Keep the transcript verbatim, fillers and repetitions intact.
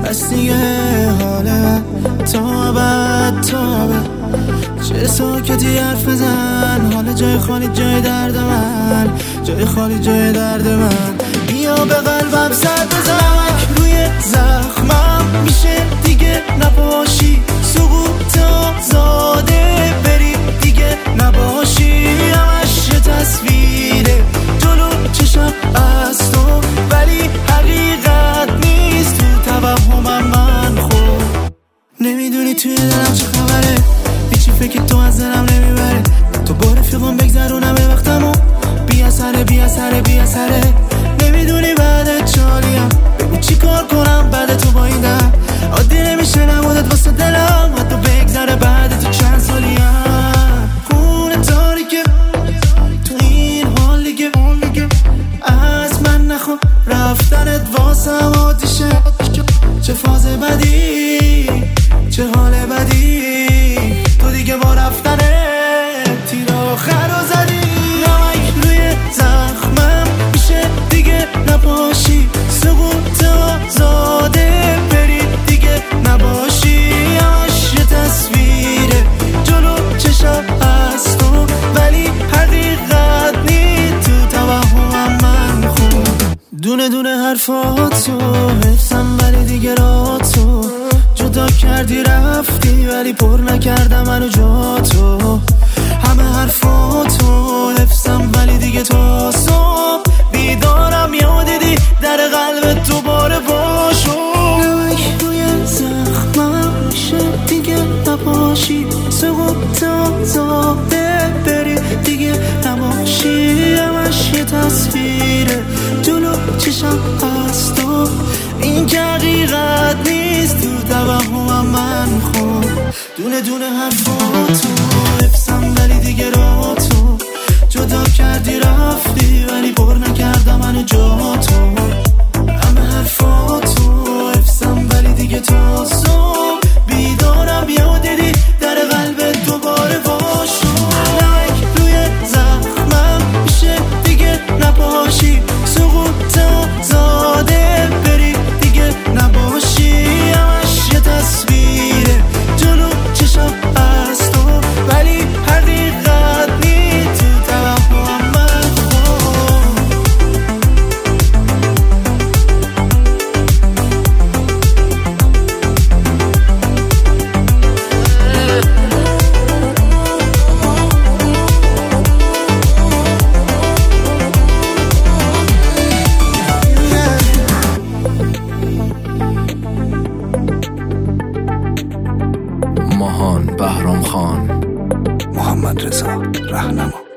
بس دیگه حاله تا بعد تا بعد چه ساکتی حرف بزن، حالا جای خالی جای درد من، جای خالی جای درد من. بیا به قلبم سر بزن، روی زخمم میشه دیگه نباشی، سقوط آزاده بری دیگه نباشی. همش یه تصویره جلو چشم از تو، ولی حقیقت نیست تو توهمم من. خوب نمیدونی توی دلم چه خبره، هیچی فکر تو از دلم نمیبره. تو با رفیقم بگذرونم وقتمو، بی اثره بی اثره بی اثره. نمیدونی بعد چالیم، بگو چی کار کنم بعد تو با این دم. عادی نمیشه نمودت واسه دلم، حتی بگذره بعد تو چند سالیم. خونه تاریکه تو این حال دیگه، از من نخوا رفتنت واسم آتیشه. چه فاز بدی چه حال بدی، تو دیگه با رفتنه تیر آخر رو زدی. نمک روی زخمم میشه دیگه نباشی، سقوط آزاده بری دیگه نباشی. همش یه تصویره جلو چشم از تو، ولی حقیقت نیست تو توهمم من. خوب دونه دونه حرفاتو حفظم، ولی دیگه راتو جدا کردی رفتی، ولی پر نکردم منو جا تو. همه حرفاتو حفظم، ولی دیگه تا صبح بیدارم. یادیدی در قلب تو باره باشو، نمک روی زخمم میشه دیگه نباشی، سقوط آزاده بری دیگه نباشی. همش یه تصویره جلو چشم از تو، این که حقیقت نیست تو توهمم من. خوب دونه دونه حرفاتو حفظم، ولی دیگه را تو جدا کردی رفتی، ولی پر نکردم منو جا تو. همه حرفاتو حفظم، ولی دیگه تا صبح بیدارم. یادیدی در قلب دوباره باشو، نمک روی زخمم میشه دیگه نباشی، سقوط آزاده بری دیگه نباشی. همش یه تصویره جلو چشم از تو، ولی حقیقت نیست تو توهمم من. ماهان بهرام خان، محمد رضا رهنما.